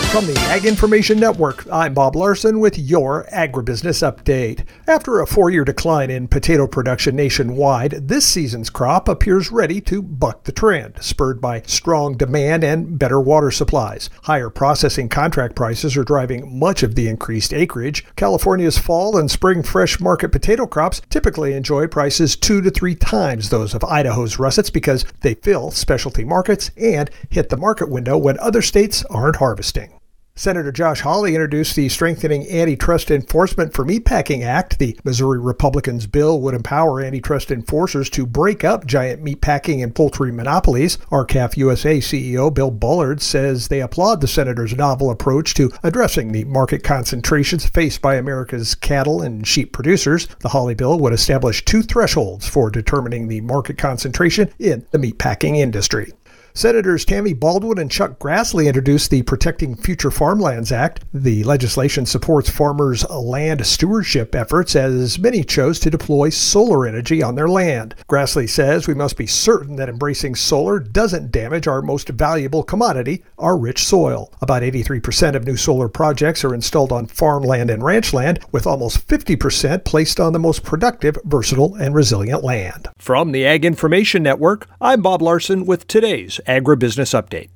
From the Ag Information Network, I'm Bob Larson with your Agribusiness Update. After a 4-year decline in potato production nationwide, this season's crop appears ready to buck the trend, spurred by strong demand and better water supplies. Higher processing contract prices are driving much of the increased acreage. California's fall and spring fresh market potato crops typically enjoy prices 2 to 3 times those of Idaho's russets because they fill specialty markets and hit the market window when other states aren't harvesting. Senator Josh Hawley introduced the Strengthening Antitrust Enforcement for Meatpacking Act. The Missouri Republicans' bill would empower antitrust enforcers to break up giant meatpacking and poultry monopolies. R-CALF USA CEO Bill Bullard says they applaud the senator's novel approach to addressing the market concentrations faced by America's cattle and sheep producers. The Hawley bill would establish 2 thresholds for determining the market concentration in the meatpacking industry. Senators Tammy Baldwin and Chuck Grassley introduced the Protecting Future Farmlands Act. The legislation supports farmers' land stewardship efforts as many chose to deploy solar energy on their land. Grassley says we must be certain that embracing solar doesn't damage our most valuable commodity, our rich soil. About 83% of new solar projects are installed on farmland and ranch land, with almost 50% placed on the most productive, versatile, and resilient land. From the Ag Information Network, I'm Bob Larson with today's Agribusiness Update.